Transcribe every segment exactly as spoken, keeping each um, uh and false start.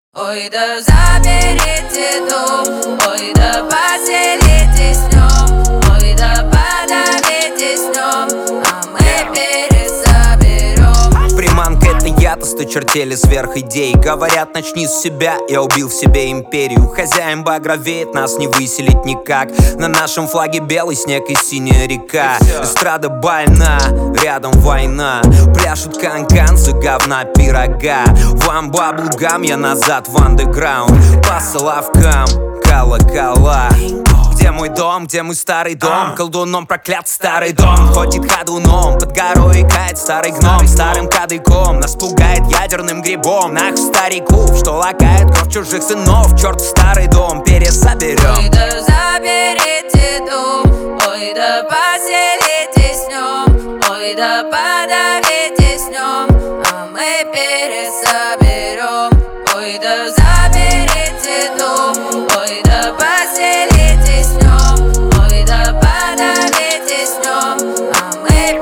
Ой, да заберите дом, ой, да поселитесь в нем, ой, да подавитесь в нем, а мы пересоберем. Приманка — это я, тосты чертели сверх идей. Говорят, начни с себя, я убил в себе империю. Хозяин багровеет, нас не выселить никак. На нашем флаге белый снег и синяя река. Эстрада больна, рядом война. Пляшут канканцы, говна, пирога. Вам баблгам, я назад в андеграунд. По соловкам, колокола. Где мой дом, где мой старый дом? Колдуном проклят старый дом. Ходит ходуном, под горой икает старый гном. Старым кадыком нас пугает ядерным грибом. Нах стариков, что лакает кровь чужих сынов. Черт, старый дом пересоберем. Ой, да заберите дом, ой, да поселитесь в нем, ой, да подавитесь в нем, а мы пересоберем. Ой, да заберите дом, ой, да поселитесь в нем, ой, да подавитесь в нем, а мы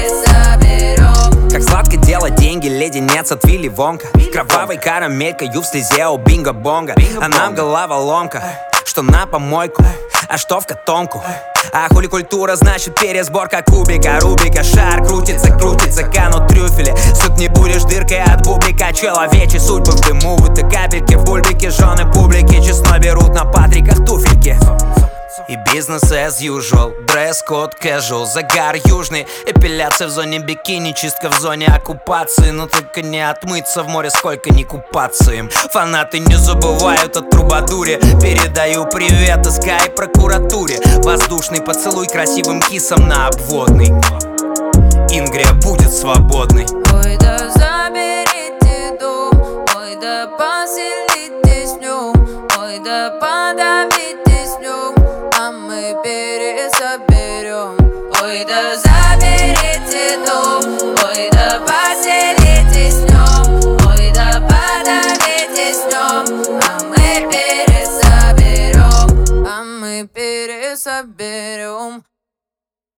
пересоберем. Как сладко делать деньги, леденец от Вилли Вонка. Кровавой карамелькою в слезе у бинго-бонга. А нам голова ломка, что на помойку, а что в котомку. А хули культура, значит пересборка кубика, Рубика. Шар крутится, крутится, канут трюфели. Суд не будешь дыркой от бублика. Человечьи судьбы в дыму, будто капельки в бульбике. Жены публики честно берут на патриках туфельки. И бизнес as usual, дресс-код casual, загар южный, эпиляция в зоне бикини, чистка в зоне оккупации. Но только не отмыться в море, сколько не купаться им. Фанаты не забывают о трубадуре. Передаю привет СК и прокуратуре. Воздушный поцелуй красивым кисом на обводный. Ингрия будет свободной. Ой, да заберите дом, ой, да поселитесь в нем, ой, да подавитесь в нем, а мы пересоберем. Ой, да заберите дом, ой, да поселитесь в нем, ой, да подавитесь в нем, а мы пересоберем, а мы пересоберем.